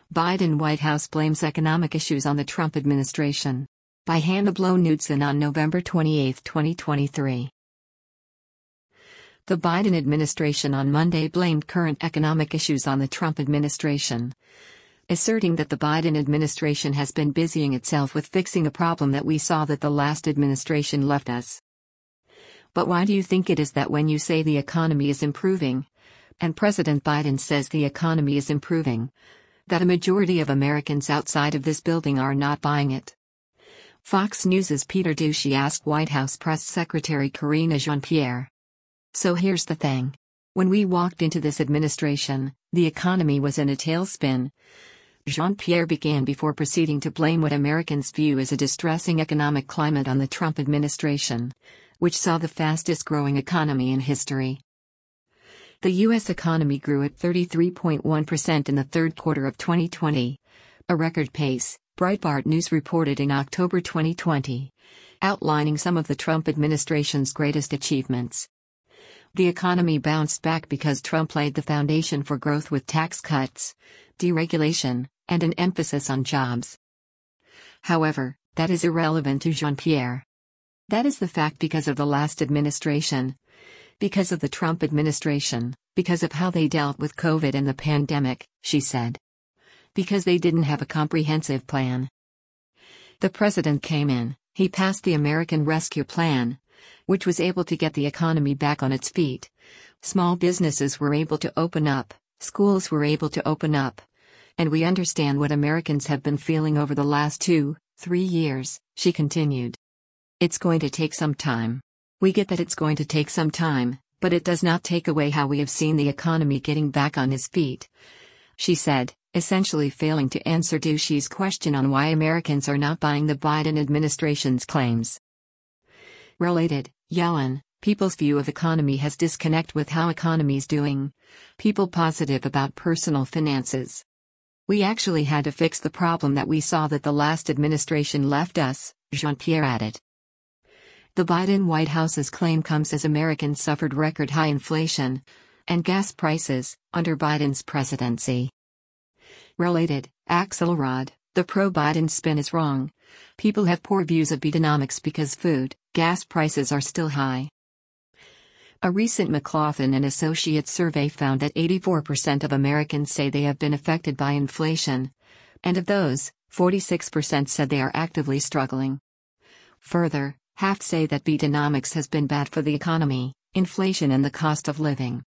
Biden White House blames economic issues on the Trump administration. By Hannah Blow-Knudsen on November 28, 2023. The Biden administration on Monday blamed current economic issues on the Trump administration, asserting that the Biden administration has been busying itself with fixing a problem that we saw that the last administration left us. But why do you think it is that when you say the economy is improving, and President Biden says the economy is improving, that a majority of Americans outside of this building are not buying it? Fox News' Peter Doocy asked White House Press Secretary Karine Jean-Pierre. So here's the thing. When we walked into this administration, the economy was in a tailspin. Jean-Pierre began before proceeding to blame what Americans view as a distressing economic climate on the Trump administration, which saw the fastest growing economy in history. The U.S. economy grew at 33.1% in the third quarter of 2020, a record pace, Breitbart News reported in October 2020, outlining some of the Trump administration's greatest achievements. The economy bounced back because Trump laid the foundation for growth with tax cuts, deregulation, and an emphasis on jobs. However, that is irrelevant to Jean-Pierre. That is the fact because of the last administration, because of the Trump administration, because of how they dealt with COVID and the pandemic, she said. Because they didn't have a comprehensive plan. The president came in, he passed the American Rescue Plan, which was able to get the economy back on its feet. Small businesses were able to open up, schools were able to open up. And we understand what Americans have been feeling over the last 2-3 years, she continued. It's going to take some time. We get that it's going to take some time, but it does not take away how we have seen the economy getting back on its feet, she said, essentially failing to answer Doocy's question on why Americans are not buying the Biden administration's claims. Related, Yellen, people's view of economy has disconnect with how economy's doing. People positive about personal finances. We actually had to fix the problem that we saw that the last administration left us, Jean-Pierre added. The Biden White House's claim comes as Americans suffered record high inflation and gas prices under Biden's presidency. Related, Axelrod, the pro-Biden spin is wrong. People have poor views of Bidenomics because food, gas prices are still high. A recent McLaughlin and Associates survey found that 84% of Americans say they have been affected by inflation, and of those, 46% said they are actively struggling. Further, half say that Bidenomics has been bad for the economy, inflation and the cost of living.